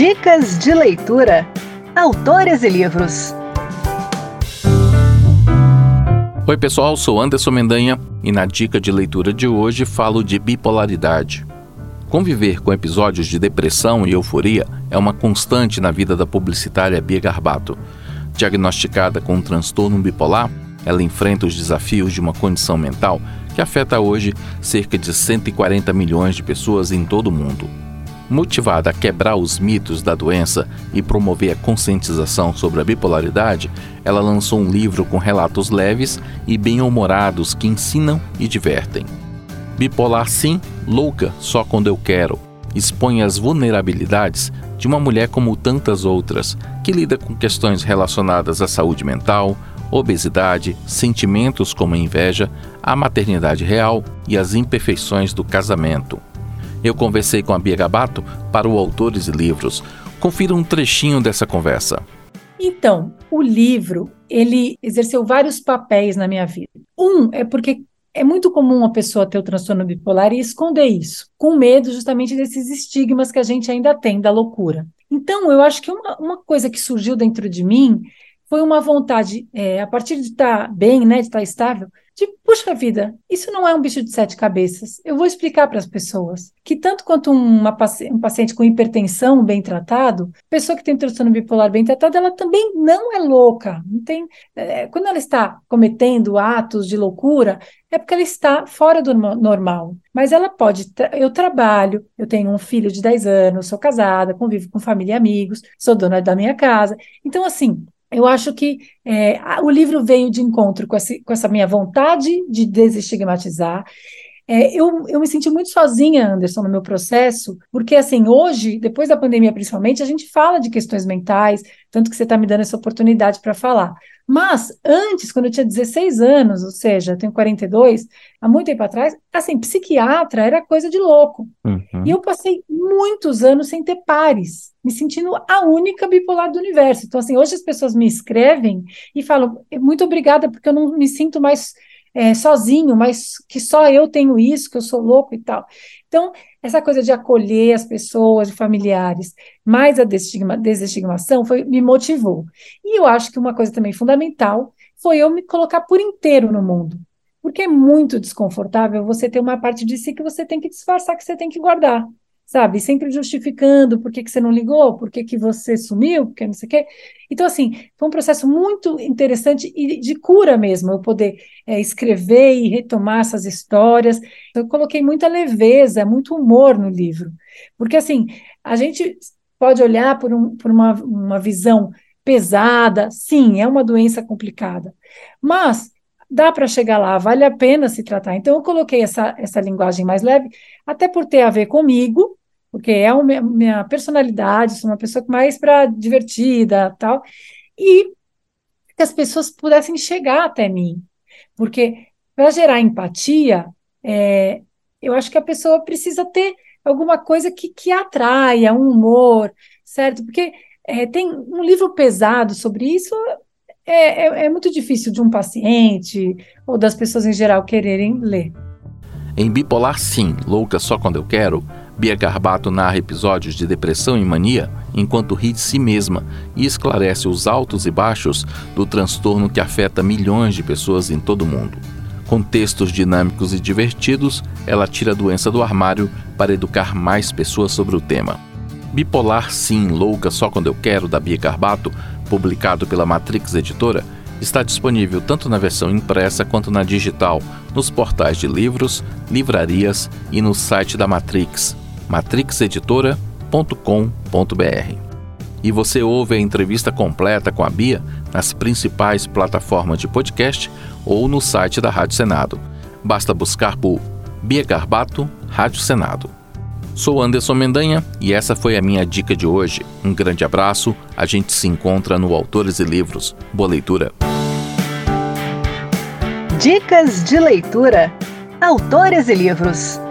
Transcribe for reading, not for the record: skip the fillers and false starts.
Dicas de leitura. Autores e livros. Oi pessoal, sou Anderson Mendanha e na dica de leitura de hoje falo de bipolaridade. Conviver com episódios de depressão e euforia é uma constante na vida da publicitária Bia Garbato. Diagnosticada com um transtorno bipolar, ela enfrenta os desafios de uma condição mental que afeta hoje cerca de 140 milhões de pessoas em todo o mundo. Motivada a quebrar os mitos da doença e promover a conscientização sobre a bipolaridade, ela lançou um livro com relatos leves e bem-humorados que ensinam e divertem. Bipolar sim, louca só quando eu quero, expõe as vulnerabilidades de uma mulher como tantas outras, que lida com questões relacionadas à saúde mental, obesidade, sentimentos como a inveja, a maternidade real e as imperfeições do casamento. Eu conversei com a Bia Garbato para o Autores e Livros. Confira um trechinho dessa conversa. Então, o livro, ele exerceu vários papéis na minha vida. É porque é muito comum uma pessoa ter o transtorno bipolar e esconder isso, com medo justamente desses estigmas que a gente ainda tem da loucura. Então, eu acho que uma coisa que surgiu dentro de mim foi uma vontade, a partir de estar bem, né, de estar estável, de, puxa vida, isso não é um bicho de 7 cabeças. Eu vou explicar para as pessoas que tanto quanto um paciente com hipertensão bem tratado, pessoa que tem transtorno bipolar bem tratado, ela também não é louca. Não tem, quando ela está cometendo atos de loucura, é porque ela está fora do normal. Mas ela pode, eu trabalho, eu tenho um filho de 10 anos, sou casada, convivo com família e amigos, sou dona da minha casa. Então, assim, eu acho que o livro veio de encontro com essa minha vontade de desestigmatizar. Eu me senti muito sozinha, Anderson, no meu processo, porque, assim, hoje, depois da pandemia principalmente, a gente fala de questões mentais, tanto que você está me dando essa oportunidade para falar. Mas, antes, quando eu tinha 16 anos, ou seja, eu tenho 42, há muito tempo atrás, assim, psiquiatra era coisa de louco. Uhum. E eu passei muitos anos sem ter pares, me sentindo a única bipolar do universo. Então, assim, hoje as pessoas me escrevem e falam, muito obrigada, porque eu não me sinto mais sozinho, mas que só eu tenho isso, que eu sou louco e tal. Então, essa coisa de acolher as pessoas, os familiares, mais a desestigmação me motivou. E eu acho que uma coisa também fundamental foi eu me colocar por inteiro no mundo. Porque é muito desconfortável você ter uma parte de si que você tem que disfarçar, que você tem que guardar, sabe? Sempre justificando por que você não ligou, por que você sumiu, porque não sei o quê. Então, assim, foi um processo muito interessante e de cura mesmo, eu poder escrever e retomar essas histórias. Eu coloquei muita leveza, muito humor no livro. Porque, assim, a gente pode olhar por uma visão pesada, sim, é uma doença complicada, mas dá para chegar lá, vale a pena se tratar. Então, eu coloquei essa linguagem mais leve, até por ter a ver comigo, porque é a minha personalidade, sou uma pessoa mais para divertida, tal, e que as pessoas pudessem chegar até mim. Porque, para gerar empatia, eu acho que a pessoa precisa ter alguma coisa que atraia, um humor, certo? Porque tem um livro pesado sobre isso. É muito difícil de um paciente ou das pessoas em geral quererem ler. Em Bipolar sim, louca só quando eu quero, Bia Garbato narra episódios de depressão e mania enquanto ri de si mesma e esclarece os altos e baixos do transtorno que afeta milhões de pessoas em todo o mundo. Com textos dinâmicos e divertidos, ela tira a doença do armário para educar mais pessoas sobre o tema. Bipolar sim, louca só quando eu quero, da Bia Garbato, publicado pela Matrix Editora, está disponível tanto na versão impressa quanto na digital, nos portais de livros, livrarias e no site da Matrix, matrixeditora.com.br. E você ouve a entrevista completa com a Bia nas principais plataformas de podcast ou no site da Rádio Senado. Basta buscar por Bia Garbato, Rádio Senado. Sou Anderson Mendanha e essa foi a minha dica de hoje. Um grande abraço, a gente se encontra no Autores e Livros. Boa leitura. Dicas de leitura. Autores e livros.